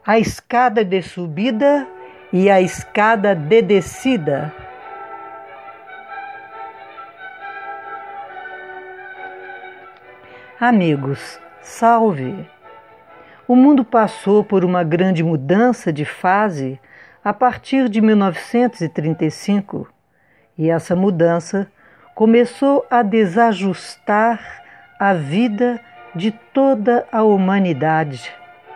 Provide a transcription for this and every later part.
a escada de subida e a escada de descida. Amigos, salve! O mundo passou por uma grande mudança de fase a partir de 1935 e essa mudança começou a desajustar a vida de toda a humanidade.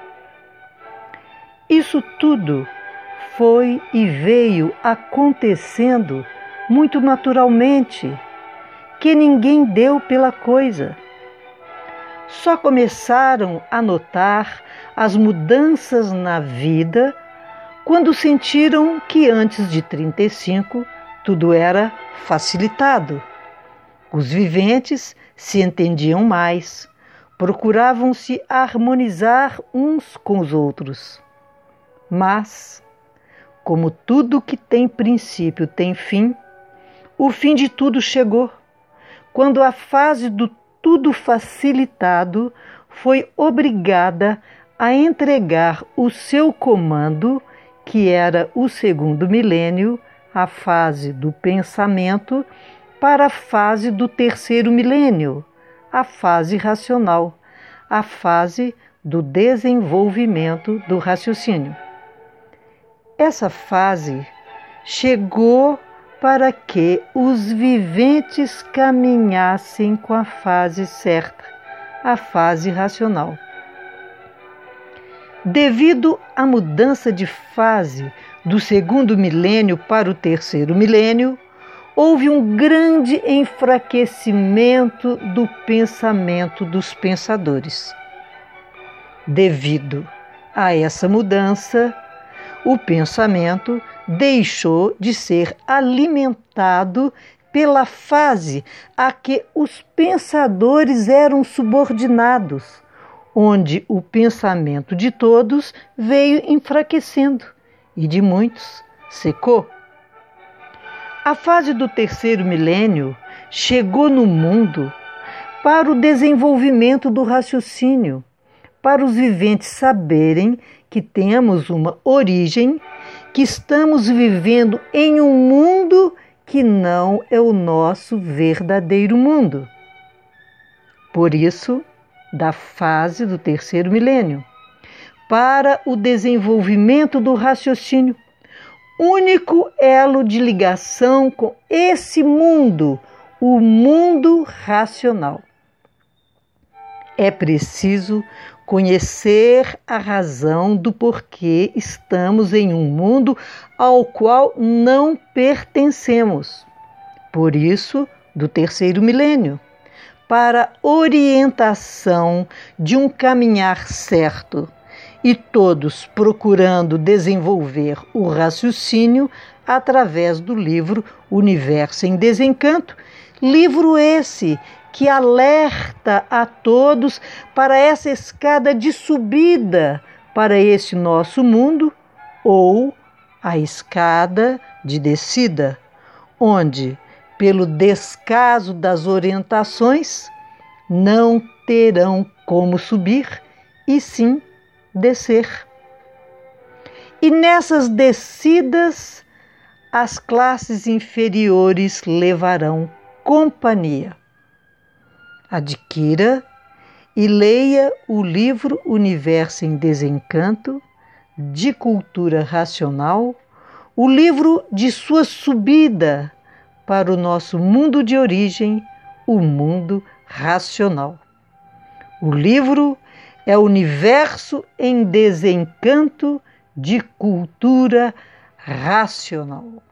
Isso tudo foi e veio acontecendo muito naturalmente, que ninguém deu pela coisa. Só começaram a notar as mudanças na vida quando sentiram que antes de 35 tudo era facilitado. Os viventes se entendiam mais, procuravam se harmonizar uns com os outros. Mas, como tudo que tem princípio tem fim, o fim de tudo chegou, quando a fase do tudo facilitado foi obrigada a entregar o seu comando, que era o segundo milênio, a fase do pensamento, para a fase do terceiro milênio, a fase racional, a fase do desenvolvimento do raciocínio. Essa fase chegou para que os viventes caminhassem com a fase certa, a fase racional. Devido à mudança de fase do segundo milênio para o terceiro milênio, houve um grande enfraquecimento do pensamento dos pensadores. Devido a essa mudança, o pensamento deixou de ser alimentado pela fase a que os pensadores eram subordinados, onde o pensamento de todos veio enfraquecendo e de muitos secou. A fase do terceiro milênio chegou no mundo para o desenvolvimento do raciocínio, para os viventes saberem que temos uma origem, que estamos vivendo em um mundo que não é o nosso verdadeiro mundo. Por isso, da fase do terceiro milênio, para o desenvolvimento do raciocínio, único elo de ligação com esse mundo, o mundo racional. É preciso conhecer a razão do porquê estamos em um mundo ao qual não pertencemos. Por isso, do terceiro milênio, para orientação de um caminhar certo, e todos procurando desenvolver o raciocínio através do livro Universo em Desencanto, livro esse que alerta a todos para essa escada de subida para esse nosso mundo ou a escada de descida, onde, pelo descaso das orientações, não terão como subir e sim descer. E nessas descidas, as classes inferiores levarão companhia. Adquira e leia o livro Universo em Desencanto, de cultura racional, o livro de sua subida para o nosso mundo de origem, o mundo racional. O livro é Universo em Desencanto, de cultura racional.